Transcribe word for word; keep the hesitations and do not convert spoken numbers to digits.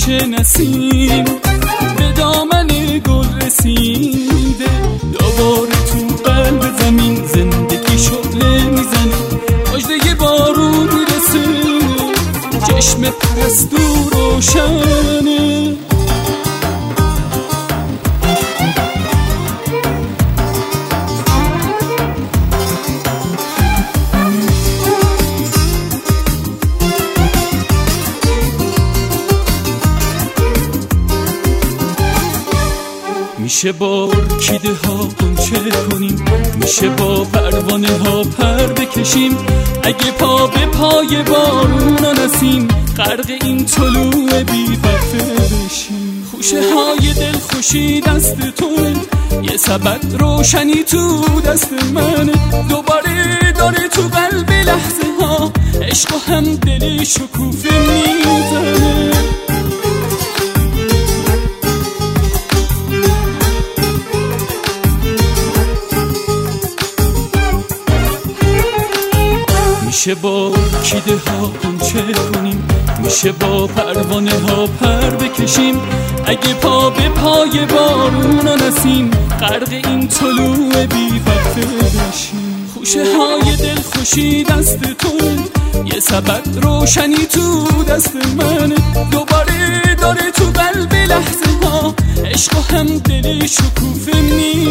پیش نسیم به دامن گل رسیده، دوباره تو قلب زمین زندگی شعله میزنه، مژده بارون میرسه، چشم پرستو روشنه. میشه با ارکیده ها غنچه کنیم، میشه با پروانه ها پر بکشیم، اگه پا به پای بارونا نسیم، غرق این طلوع بی وقفه بشیم. خوشه های دل خوشی دست توه، یه سبد روشنی تو دست منه، دوباره داره تو قلب لحظه ها عشق و هم دل شکوفه میزنه. میشه با ارکیده ها غنچه کنیم، میشه با پروانه ها پر بکشیم، اگه پا به پای بارونا نسیم، غرق این طلوع بی وقفه بشیم. خوشه های دل خوشی دست توه، یه سبد روشنی تو دست منه، دوباره داره تو قلب لحظه ها عشق و هم دل شکوفه می